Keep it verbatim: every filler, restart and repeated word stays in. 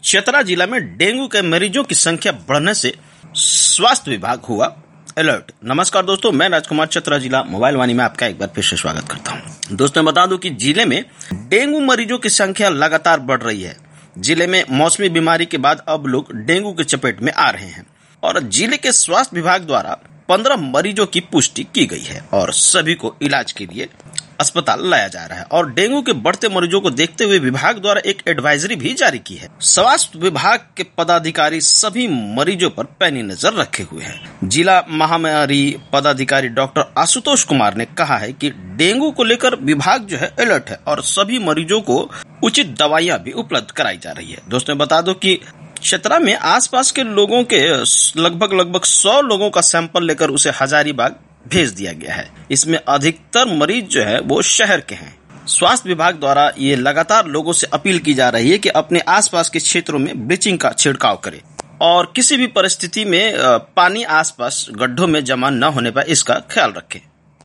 चतरा जिला में डेंगू के मरीजों की संख्या बढ़ने से स्वास्थ्य विभाग हुआ अलर्ट। नमस्कार दोस्तों, मैं राजकुमार चतरा जिला मोबाइल वाणी में आपका एक बार फिर से स्वागत करता हूं। दोस्तों बता दूं कि जिले में डेंगू मरीजों की संख्या लगातार बढ़ रही है। जिले में मौसमी बीमारी के बाद अब लोग डेंगू की चपेट में आ रहे हैं और जिले के स्वास्थ्य विभाग द्वारा पंद्रह मरीजों की पुष्टि की गई है और सभी को इलाज के लिए अस्पताल लाया जा रहा है। और डेंगू के बढ़ते मरीजों को देखते हुए विभाग द्वारा एक एडवाइजरी भी जारी की है। स्वास्थ्य विभाग के पदाधिकारी सभी मरीजों पर पैनी नजर रखे हुए हैं। जिला महामारी पदाधिकारी डॉक्टर आशुतोष कुमार ने कहा है कि डेंगू को लेकर विभाग जो है अलर्ट है और सभी मरीजों को उचित दवाइयां भी उपलब्ध कराई जा रही है। दोस्तों बता दो कि चतरा में आसपास के लोगों के लगभग लगभग सौ लोगों का सैंपल लेकर उसे हजारीबाग भेज दिया गया है। इसमें अधिकतर मरीज जो है वो शहर के हैं। स्वास्थ्य विभाग द्वारा ये लगातार लोगों से अपील की जा रही है कि अपने आसपास के क्षेत्रों में ब्लीचिंग का छिड़काव करें और किसी भी परिस्थिति में पानी आसपास गड्ढों में जमा न होने पर इसका ख्याल रखें।